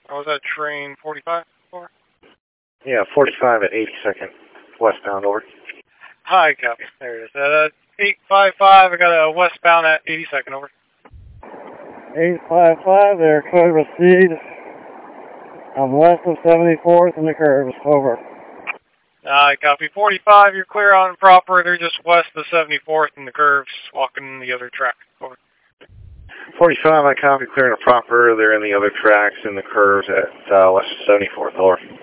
was that train 45? Over. Yeah, 45 at 82nd, westbound, over. Hi, copy. There it is. 855, I got a westbound at 82nd, over. 855, they're clear to proceed. I'm west of 74th and the curves, over. Copy. 45, you're clear on proper. They're just west of 74th and the curves, walking the other track, over. 45, I copy, clear to proper. They're in the other tracks in the curves at west of 74th, over.